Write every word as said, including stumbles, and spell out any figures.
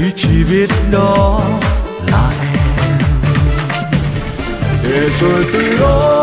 chỉ biết đó là em. Để rồi từ đó